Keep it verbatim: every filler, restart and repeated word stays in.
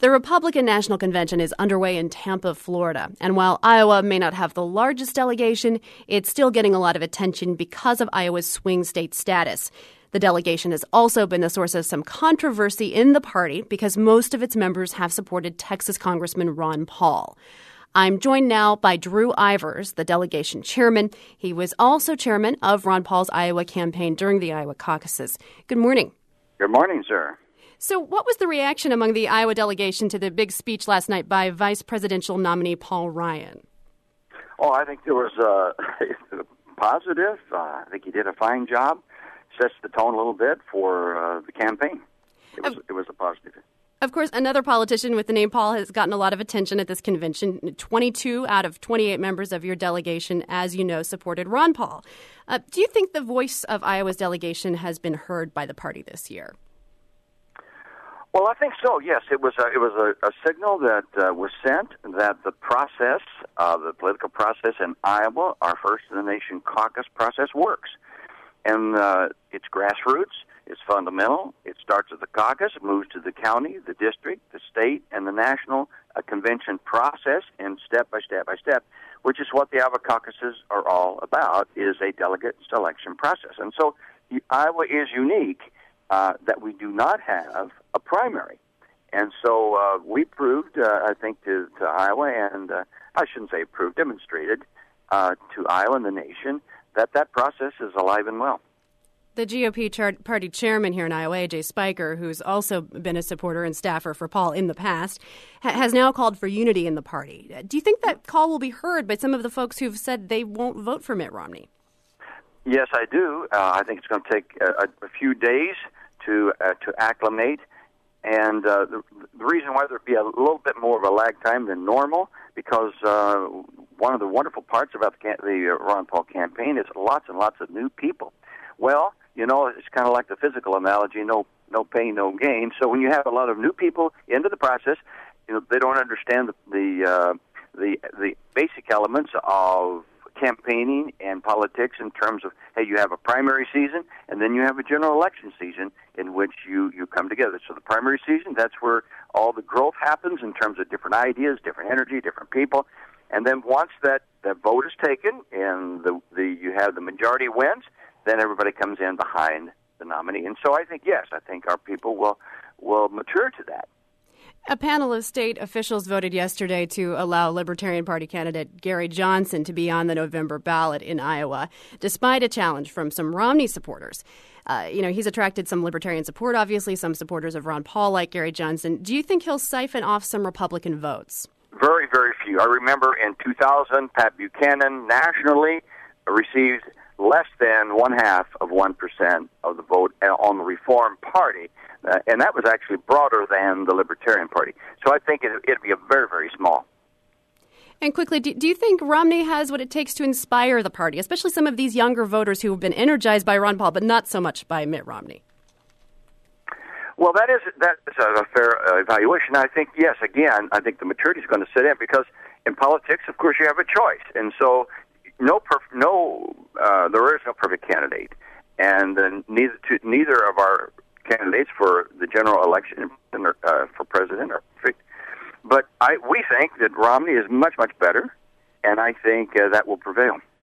The Republican National Convention is underway in Tampa, Florida. And while Iowa may not have the largest delegation, it's still getting a lot of attention because of Iowa's swing state status. The delegation has also been the source of some controversy in the party because most of its members have supported Texas Congressman Ron Paul. I'm joined now by Drew Ivers, the delegation chairman. He was also chairman of Ron Paul's Iowa campaign during the Iowa caucuses. Good morning. Good morning, sir. So what was the reaction among the Iowa delegation to the big speech last night by vice presidential nominee Paul Ryan? Oh, I think there was uh, positive. Uh, I think he did a fine job. Sets the tone a little bit for uh, the campaign. It was, of, it was a positive. Of course, another politician with the name Paul has gotten a lot of attention at this convention. twenty-two out of twenty-eight members of your delegation, as you know, supported Ron Paul. Uh, do you think the voice of Iowa's delegation has been heard by the party this year? Well, I think so. Yes, it was a, it was a, a signal that uh, was sent that the process, uh, the political process in Iowa, our first in the nation caucus process, works, and uh, it's grassroots. It's fundamental. It starts at the caucus, moves to the county, the district, the state, and the national uh, convention process, and step by step by step, which is what the Iowa caucuses are all about, is a delegate selection process. And so Iowa is unique uh, that we do not have a primary. And so uh, we proved, uh, I think, to, to Iowa, and uh, I shouldn't say proved, demonstrated uh, to Iowa and the nation that that process is alive and well. The G O P char- party chairman here in Iowa, A J Spiker, who's also been a supporter and staffer for Paul in the past, ha- has now called for unity in the party. Do you think that call will be heard by some of the folks who've said they won't vote for Mitt Romney? Yes, I do. Uh, I think it's going to take a, a few days to uh, to acclimate. And uh, the, the reason why there'd be a little bit more of a lag time than normal, because uh, one of the wonderful parts about the, the Ron Paul campaign is lots and lots of new people. Well, you know, it's kind of like the physical analogy, no no pain, no gain. So when you have a lot of new people into the process, you know, they don't understand the the uh, the, the basic elements of campaigning and politics in terms of, hey, you have a primary season, and then you have a general election season in which you, you come together. So the primary season, that's where all the growth happens in terms of different ideas, different energy, different people. And then once that, that vote is taken and the, the you have the majority wins, then everybody comes in behind the nominee. And so I think, yes, I think our people will will mature to that. A panel of state officials voted yesterday to allow Libertarian Party candidate Gary Johnson to be on the November ballot in Iowa, despite a challenge from some Romney supporters. Uh, you know, he's attracted some Libertarian support, obviously, some supporters of Ron Paul like Gary Johnson. Do you think he'll siphon off some Republican votes? Very, very few. I remember in two thousand, Pat Buchanan nationally received less than one half of one percent of the vote on the Reform Party, uh, and that was actually broader than the Libertarian Party. So I think it, it'd be a very, very small. And quickly, do, do you think Romney has what it takes to inspire the party, especially some of these younger voters who have been energized by Ron Paul, but not so much by Mitt Romney? Well, that is that is a fair uh, evaluation. I think, yes, again, I think the maturity is going to sit in, because in politics, of course, you have a choice, and so no, perf- no, uh, there is no perfect candidate, and uh, neither to, neither of our candidates for the general election uh, for president are perfect. But I we think that Romney is much much better, and I think uh, that will prevail.